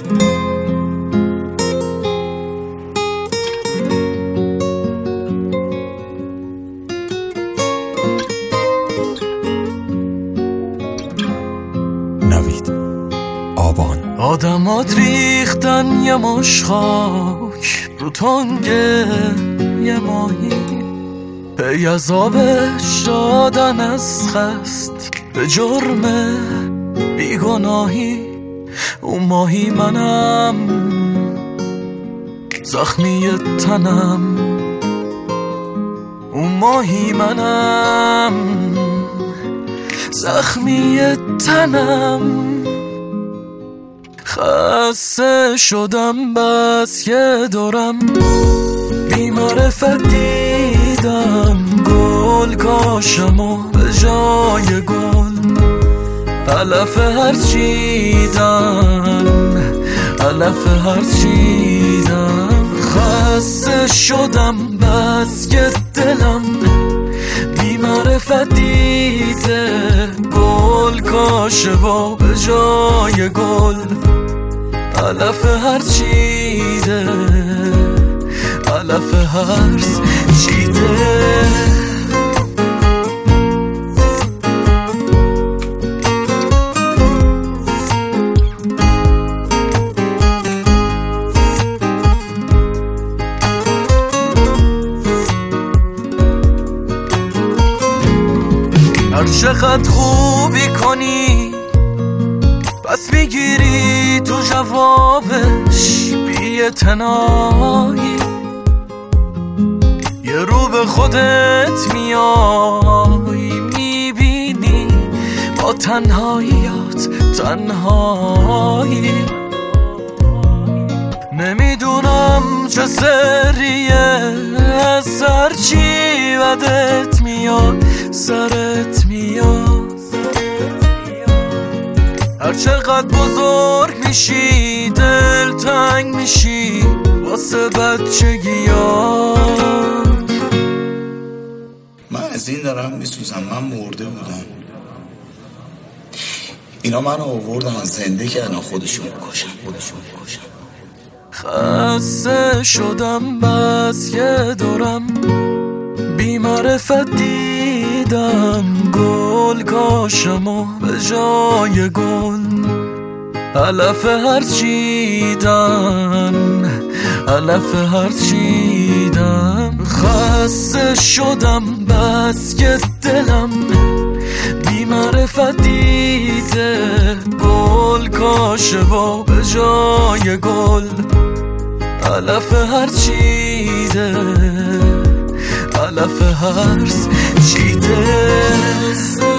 نوید آبان. آدمات ریختن یه مش خاک رو تنگه یه ماهی، پی از آبش دادن از خست به جرم بیگناهی. اون ماهی منم، زخمی تنم. اون ماهی منم، زخمی تنم. خسته شدم بس که دورم بی‌معرفت دیدم گل کاشم و به جای گل علف هرز چیدم، علف هرز چیدم. خسته شدم بس که دلم بی‌معرفت دیده گل کاشه و به جای گل علف هرز چیده، علف هرز چیده. هر چقدر خوبی کنی پس میگیری تو جوابش بی‌اعتنایی. یه رو به خودت میای میبینی با تنهاییات تنهایی. نمیدونم چه سریه از سر چی بدت میاد سرت میاد. هر چقدر بزرگ میشی دل تنگ میشی واسه بچگیات. من از این دارم میسوزم، من مرده بودم، اینا منو آوردن از زنده کردن خودشون بکشن. خسته شدم بس که دورم بی‌معرفت دیدم گل کاشم و به جای گل علف هرز چیدم، علف هرز چیدم. خسته شدم بس که دلم بی‌معرفت دیده گل کاشه و به جای گل علف هرز چیده، علف هرز چیده.